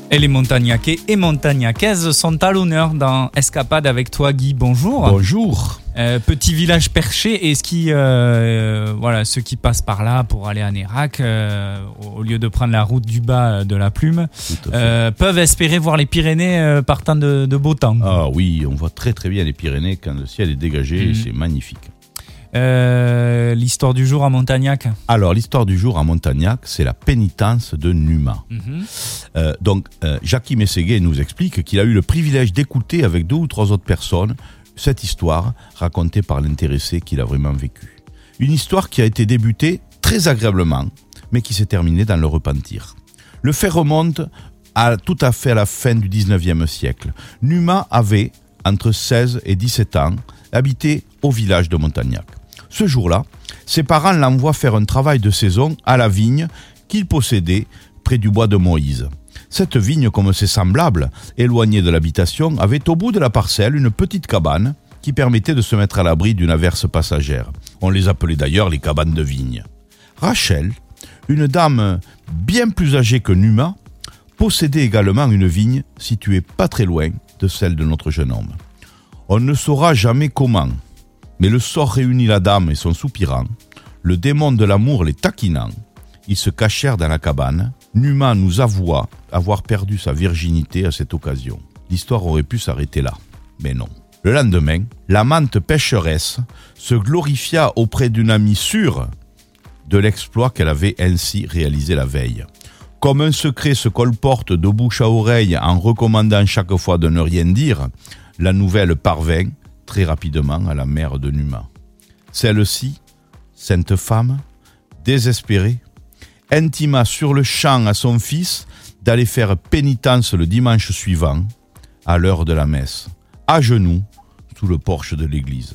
Et les Montagnacais et Montagnacaises sont à l'honneur dans Escapade avec toi, Guy. Bonjour. Bonjour. Petit village perché, et ceux qui passent par là pour aller à Nérac, au lieu de prendre la route du bas de la Plume, peuvent espérer voir les Pyrénées partant de beau temps. Ah oui, on voit très très bien les Pyrénées quand le ciel est dégagé, et c'est magnifique. L'histoire du jour à Montagnac. Alors, l'histoire du jour à Montagnac, c'est la pénitence de Numa. Jackie Mességuet nous explique qu'il a eu le privilège d'écouter avec 2 ou 3 autres personnes cette histoire racontée par l'intéressé qu'il a vraiment vécu. Une histoire qui a été débutée très agréablement, mais qui s'est terminée dans le repentir. Le fait remonte tout à fait à la fin du 19e siècle. Numa avait, entre 16 et 17 ans, habité au village de Montagnac. Ce jour-là, ses parents l'envoient faire un travail de saison à la vigne qu'il possédait près du bois de Moïse. Cette vigne, comme ses semblables, éloignée de l'habitation, avait au bout de la parcelle une petite cabane qui permettait de se mettre à l'abri d'une averse passagère. On les appelait d'ailleurs les cabanes de vigne. Rachel, une dame bien plus âgée que Numa, possédait également une vigne située pas très loin de celle de notre jeune homme. On ne saura jamais comment, mais le sort réunit la dame et son soupirant, le démon de l'amour les taquinant. Ils se cachèrent dans la cabane. Numa nous avoua avoir perdu sa virginité à cette occasion. L'histoire aurait pu s'arrêter là, mais non. Le lendemain, l'amante pécheresse se glorifia auprès d'une amie sûre de l'exploit qu'elle avait ainsi réalisé la veille. Comme un secret se colporte de bouche à oreille en recommandant chaque fois de ne rien dire, la nouvelle parvint très rapidement à la mère de Numa. Celle-ci, sainte femme, désespérée, intima sur le champ à son fils d'aller faire pénitence le dimanche suivant, à l'heure de la messe, à genoux, sous le porche de l'église.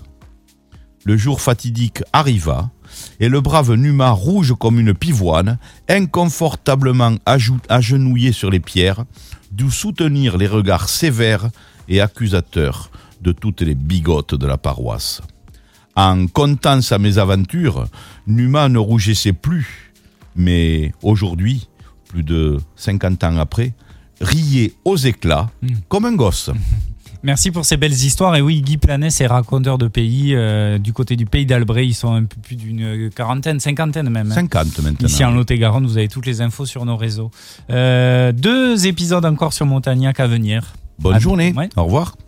Le jour fatidique arriva, et le brave Numa, rouge comme une pivoine, inconfortablement agenouillé sur les pierres, dut soutenir les regards sévères et accusateurs de toutes les bigotes de la paroisse. En contant sa mésaventure, Numa ne rougissait plus, mais aujourd'hui, plus de 50 ans après, riait aux éclats comme un gosse. Merci pour ces belles histoires. Et oui, Guy Planès est raconteur de pays du côté du pays d'Albret. Ils sont un peu plus d'une cinquantaine même. 50 maintenant. Ici en Lot-et-Garonne, vous avez toutes les infos sur nos réseaux. 2 épisodes encore sur Montagnac à venir. Bonne journée. Ouais. Au revoir.